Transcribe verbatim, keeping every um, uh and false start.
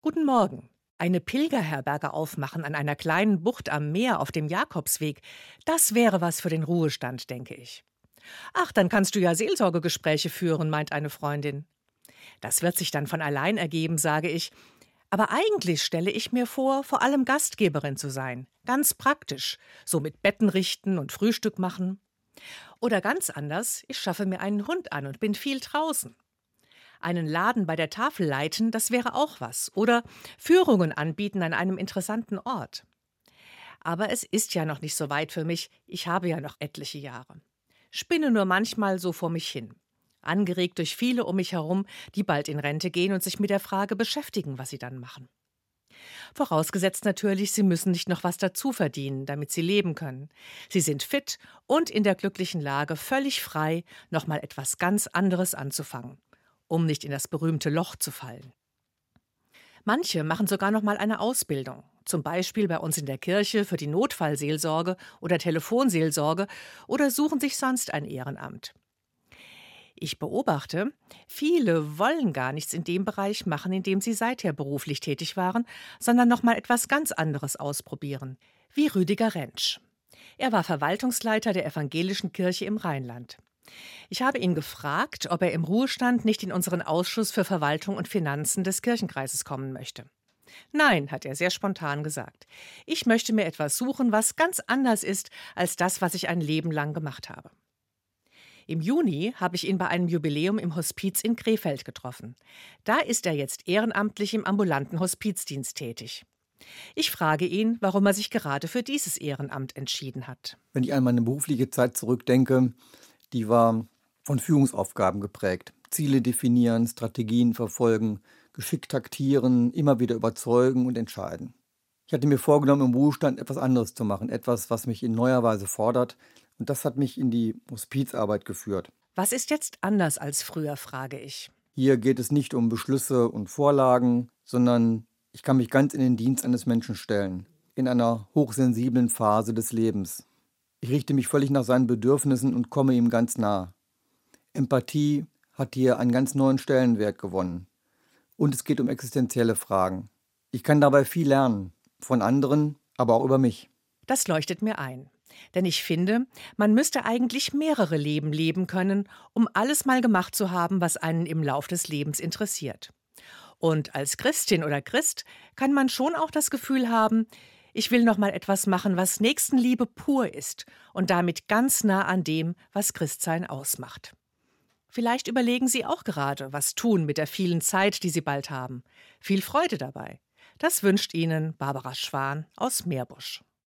Guten Morgen. Eine Pilgerherberge aufmachen an einer kleinen Bucht am Meer auf dem Jakobsweg, das wäre was für den Ruhestand, denke ich. Ach, dann kannst du ja Seelsorgegespräche führen, meint eine Freundin. Das wird sich dann von allein ergeben, sage ich. Aber eigentlich stelle ich mir vor, vor allem Gastgeberin zu sein. Ganz praktisch. So mit Betten richten und Frühstück machen. Oder ganz anders, ich schaffe mir einen Hund an und bin viel draußen. Einen Laden bei der Tafel leiten, das wäre auch was. Oder Führungen anbieten an einem interessanten Ort. Aber es ist ja noch nicht so weit für mich. Ich habe ja noch etliche Jahre. Spinne nur manchmal so vor mich hin. Angeregt durch viele um mich herum, die bald in Rente gehen und sich mit der Frage beschäftigen, was sie dann machen. Vorausgesetzt natürlich, sie müssen nicht noch was dazu verdienen, damit sie leben können. Sie sind fit und in der glücklichen Lage, völlig frei, noch mal etwas ganz anderes anzufangen, um nicht in das berühmte Loch zu fallen. Manche machen sogar noch mal eine Ausbildung, zum Beispiel bei uns in der Kirche für die Notfallseelsorge oder Telefonseelsorge oder suchen sich sonst ein Ehrenamt. Ich beobachte, viele wollen gar nichts in dem Bereich machen, in dem sie seither beruflich tätig waren, sondern noch mal etwas ganz anderes ausprobieren, wie Rüdiger Rentsch. Er war Verwaltungsleiter der Evangelischen Kirche im Rheinland. Ich habe ihn gefragt, ob er im Ruhestand nicht in unseren Ausschuss für Verwaltung und Finanzen des Kirchenkreises kommen möchte. Nein, hat er sehr spontan gesagt. Ich möchte mir etwas suchen, was ganz anders ist als das, was ich ein Leben lang gemacht habe. Im Juni habe ich ihn bei einem Jubiläum im Hospiz in Krefeld getroffen. Da ist er jetzt ehrenamtlich im ambulanten Hospizdienst tätig. Ich frage ihn, warum er sich gerade für dieses Ehrenamt entschieden hat. Wenn ich an meine berufliche Zeit zurückdenke, die war von Führungsaufgaben geprägt. Ziele definieren, Strategien verfolgen, geschickt taktieren, immer wieder überzeugen und entscheiden. Ich hatte mir vorgenommen, im Ruhestand etwas anderes zu machen, etwas, was mich in neuer Weise fordert. Und das hat mich in die Hospizarbeit geführt. Was ist jetzt anders als früher, frage ich. Hier geht es nicht um Beschlüsse und Vorlagen, sondern ich kann mich ganz in den Dienst eines Menschen stellen, in einer hochsensiblen Phase des Lebens. Ich richte mich völlig nach seinen Bedürfnissen und komme ihm ganz nah. Empathie hat hier einen ganz neuen Stellenwert gewonnen. Und es geht um existenzielle Fragen. Ich kann dabei viel lernen, von anderen, aber auch über mich. Das leuchtet mir ein. Denn ich finde, man müsste eigentlich mehrere Leben leben können, um alles mal gemacht zu haben, was einen im Lauf des Lebens interessiert. Und als Christin oder Christ kann man schon auch das Gefühl haben, ich will noch mal etwas machen, was Nächstenliebe pur ist und damit ganz nah an dem, was Christsein ausmacht. Vielleicht überlegen Sie auch gerade, was tun mit der vielen Zeit, die Sie bald haben. Viel Freude dabei. Das wünscht Ihnen Barbara Schwan aus Meerbusch.